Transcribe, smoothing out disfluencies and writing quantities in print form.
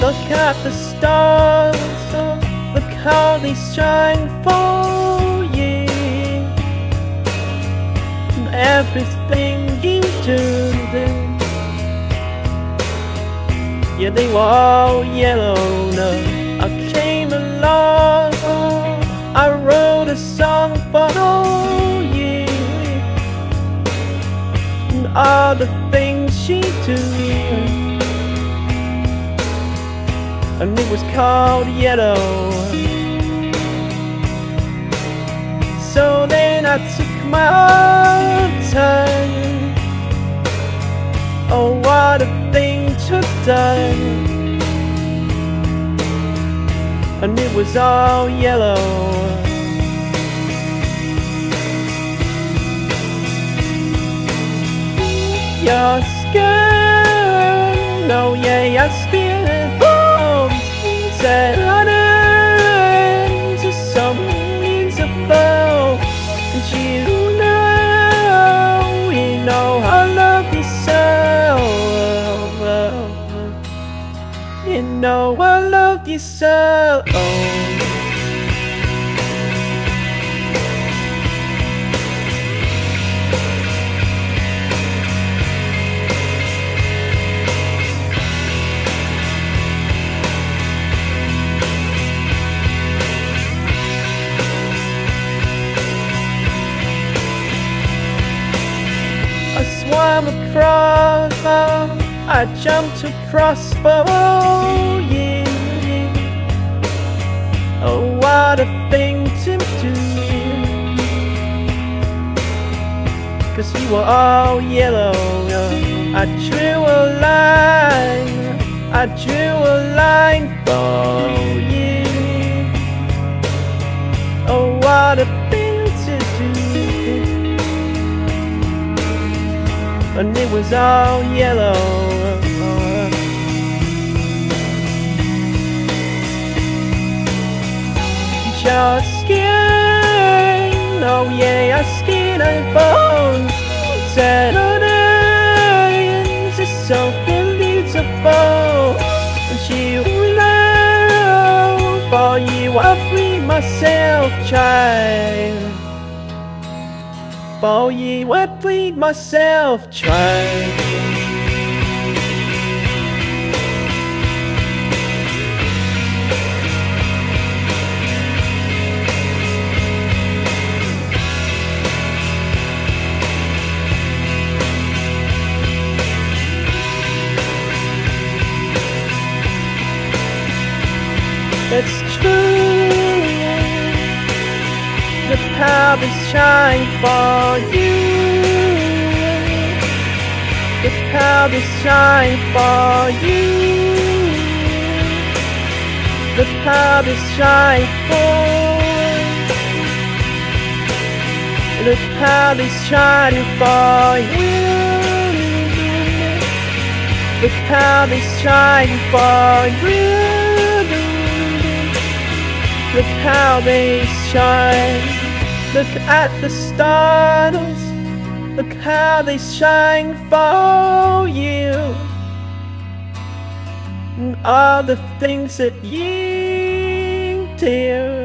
Look at the stars, oh, look how they shine for you. Everything you do, yeah, they were all yellow. No, I came along, I wrote a song for you, and all the things she do, and it was called Yellow. So then I took my time. Oh, what a thing to done. And it was all yellow. Your skin, oh yeah, your skin and bones said honors are some means of flow. And you know I love you so. You know I love you so. I swam across, I jumped across for you. Oh, what a thing to do, 'cause you were all yellow. I drew a line for you. Oh, what a thing to do, and it was all yellow. Your skin, oh yeah, your skin and bones said orange is something beautiful. And you know, for you I free myself, child. For you I freed myself, child. It's true, the powers shine for you. The powers shine for you. The powers shine for. The powers shine for you. The powers shine for you. Look how they shine. Look at the stars. Look how they shine for you. And all the things that you do.